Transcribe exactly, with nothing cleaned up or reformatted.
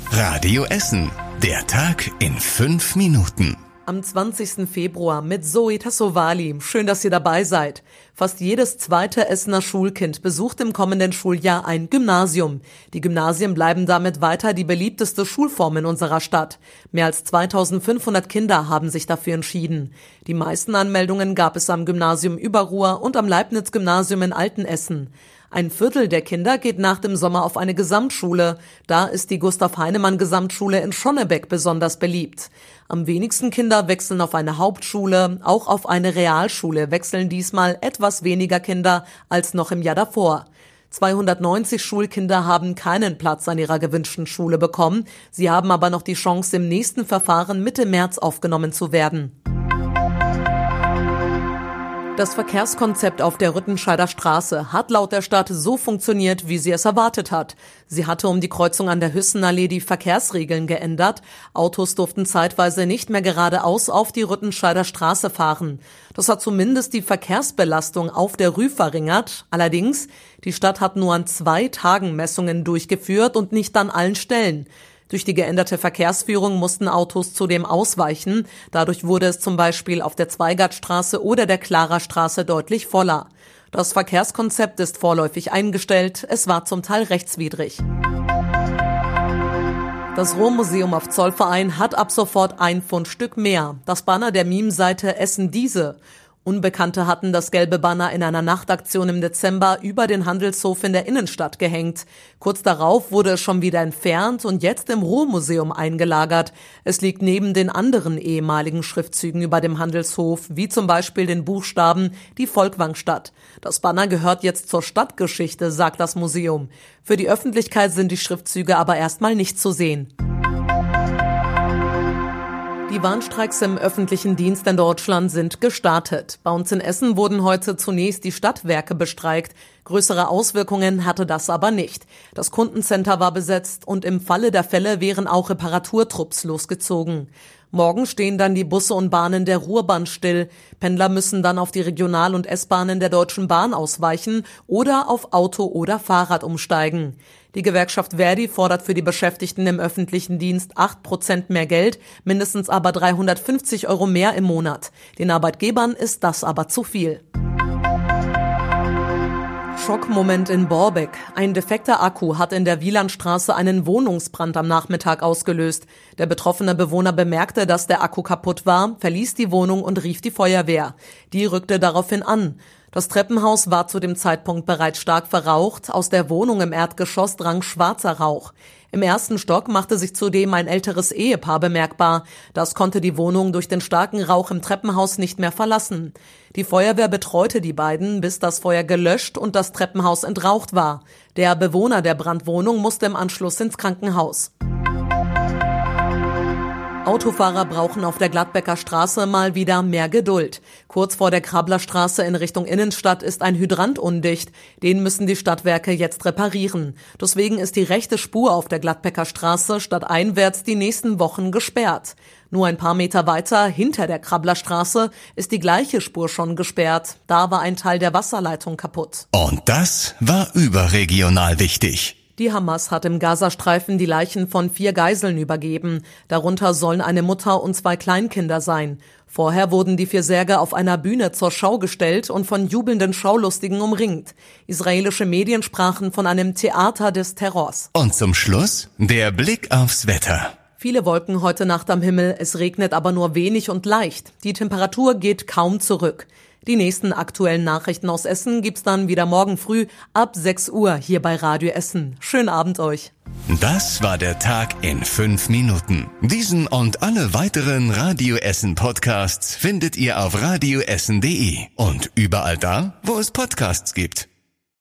Radio Essen. Der Tag in fünf Minuten. Am zwanzigsten Februar mit Zoe Tassovali. Schön, dass ihr dabei seid. Fast jedes zweite Essener Schulkind besucht im kommenden Schuljahr ein Gymnasium. Die Gymnasien bleiben damit weiter die beliebteste Schulform in unserer Stadt. Mehr als zweitausendfünfhundert Kinder haben sich dafür entschieden. Die meisten Anmeldungen gab es am Gymnasium Überruhr und am Leibniz-Gymnasium in Altenessen. Ein Viertel der Kinder geht nach dem Sommer auf eine Gesamtschule. Da ist die Gustav-Heinemann-Gesamtschule in Schonnebeck besonders beliebt. Am wenigsten Kinder wechseln auf eine Hauptschule. Auch auf eine Realschule wechseln diesmal etwas weniger Kinder als noch im Jahr davor. zweihundertneunzig Schulkinder haben keinen Platz an ihrer gewünschten Schule bekommen. Sie haben aber noch die Chance, im nächsten Verfahren Mitte März aufgenommen zu werden. Das Verkehrskonzept auf der Rüttenscheider Straße hat laut der Stadt so funktioniert, wie sie es erwartet hat. Sie hatte um die Kreuzung an der Hüssenallee die Verkehrsregeln geändert. Autos durften zeitweise nicht mehr geradeaus auf die Rüttenscheider Straße fahren. Das hat zumindest die Verkehrsbelastung auf der Rü verringert. Allerdings, die Stadt hat nur an zwei Tagen Messungen durchgeführt und nicht an allen Stellen. Durch die geänderte Verkehrsführung mussten Autos zudem ausweichen. Dadurch wurde es zum Beispiel auf der Zweigartstraße oder der Klarerstraße deutlich voller. Das Verkehrskonzept ist vorläufig eingestellt. Es war zum Teil rechtswidrig. Das Ruhrmuseum auf Zollverein hat ab sofort ein Fundstück mehr. Das Banner der Meme-Seite Essen diese. Unbekannte hatten das gelbe Banner in einer Nachtaktion im Dezember über den Handelshof in der Innenstadt gehängt. Kurz darauf wurde es schon wieder entfernt und jetzt im Ruhrmuseum eingelagert. Es liegt neben den anderen ehemaligen Schriftzügen über dem Handelshof, wie zum Beispiel den Buchstaben die Volkwangstadt. Das Banner gehört jetzt zur Stadtgeschichte, sagt das Museum. Für die Öffentlichkeit sind die Schriftzüge aber erstmal nicht zu sehen. Die Warnstreiks im öffentlichen Dienst in Deutschland sind gestartet. Bei uns in Essen wurden heute zunächst die Stadtwerke bestreikt. Größere Auswirkungen hatte das aber nicht. Das Kundencenter war besetzt und im Falle der Fälle wären auch Reparaturtrupps losgezogen. Morgen stehen dann die Busse und Bahnen der Ruhrbahn still. Pendler müssen dann auf die Regional- und S-Bahnen der Deutschen Bahn ausweichen oder auf Auto oder Fahrrad umsteigen. Die Gewerkschaft Verdi fordert für die Beschäftigten im öffentlichen Dienst acht Prozent mehr Geld, mindestens aber dreihundertfünfzig Euro mehr im Monat. Den Arbeitgebern ist das aber zu viel. Schockmoment in Borbeck. Ein defekter Akku hat in der Wielandstraße einen Wohnungsbrand am Nachmittag ausgelöst. Der betroffene Bewohner bemerkte, dass der Akku kaputt war, verließ die Wohnung und rief die Feuerwehr. Die rückte daraufhin an. Das Treppenhaus war zu dem Zeitpunkt bereits stark verraucht. Aus der Wohnung im Erdgeschoss drang schwarzer Rauch. Im ersten Stock machte sich zudem ein älteres Ehepaar bemerkbar. Das konnte die Wohnung durch den starken Rauch im Treppenhaus nicht mehr verlassen. Die Feuerwehr betreute die beiden, bis das Feuer gelöscht und das Treppenhaus entraucht war. Der Bewohner der Brandwohnung musste im Anschluss ins Krankenhaus. Autofahrer brauchen auf der Gladbecker Straße mal wieder mehr Geduld. Kurz vor der Krabblerstraße in Richtung Innenstadt ist ein Hydrant undicht. Den müssen die Stadtwerke jetzt reparieren. Deswegen ist die rechte Spur auf der Gladbecker Straße stadteinwärts die nächsten Wochen gesperrt. Nur ein paar Meter weiter, hinter der Krabblerstraße, ist die gleiche Spur schon gesperrt. Da war ein Teil der Wasserleitung kaputt. Und das war überregional wichtig. Die Hamas hat im Gazastreifen die Leichen von vier Geiseln übergeben. Darunter sollen eine Mutter und zwei Kleinkinder sein. Vorher wurden die vier Särge auf einer Bühne zur Schau gestellt und von jubelnden Schaulustigen umringt. Israelische Medien sprachen von einem Theater des Terrors. Und zum Schluss der Blick aufs Wetter. Viele Wolken heute Nacht am Himmel, es regnet aber nur wenig und leicht. Die Temperatur geht kaum zurück. Die nächsten aktuellen Nachrichten aus Essen gibt's dann wieder morgen früh ab sechs Uhr hier bei Radio Essen. Schönen Abend euch. Das war der Tag in fünf Minuten. Diesen und alle weiteren Radio Essen Podcasts findet ihr auf radioessen punkt de und überall da, wo es Podcasts gibt.